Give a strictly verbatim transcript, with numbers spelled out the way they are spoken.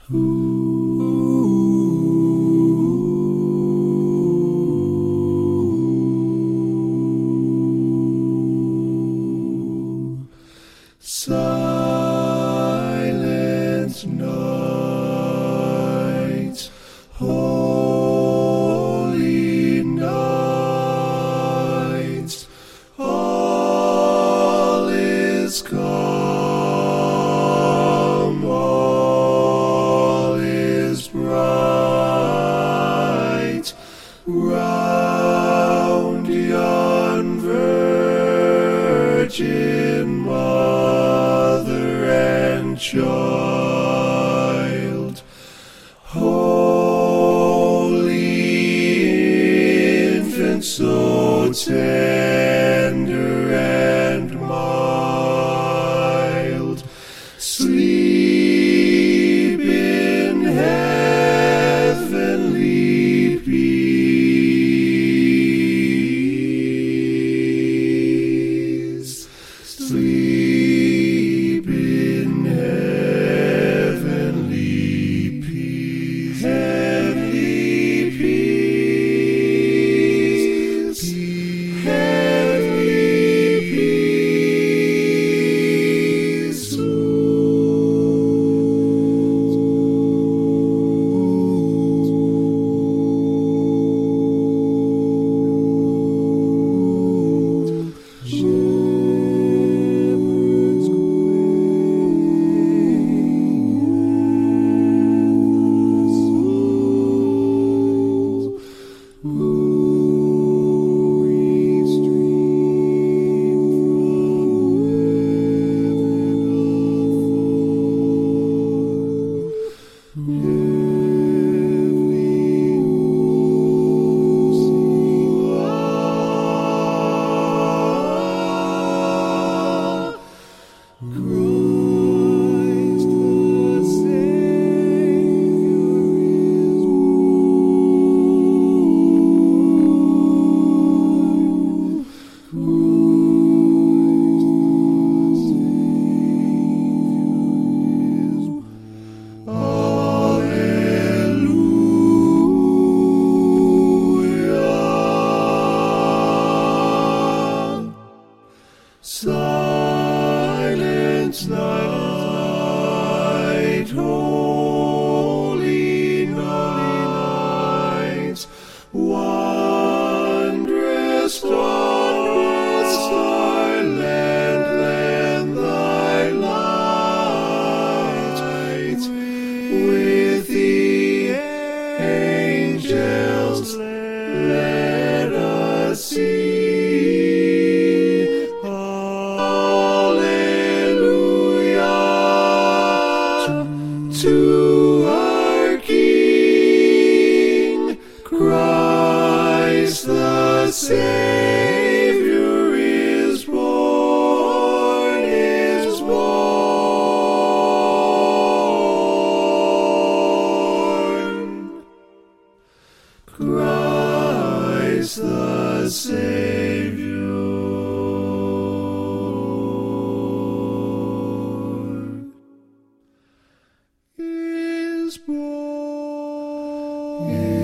Silent night, holy night, all is calm, all is bright, round yon virgin mother and child, holy infant, so tender and mild, sleep in heavenly peace, sleep in heavenly peace, heavenly peace, peace, heavenly peace. Shepherds Silent night, holy night, wondrous star, land, land thy light, with the angels let us see. To our King, Christ the Savior is born, is born. Christ the Savior is born.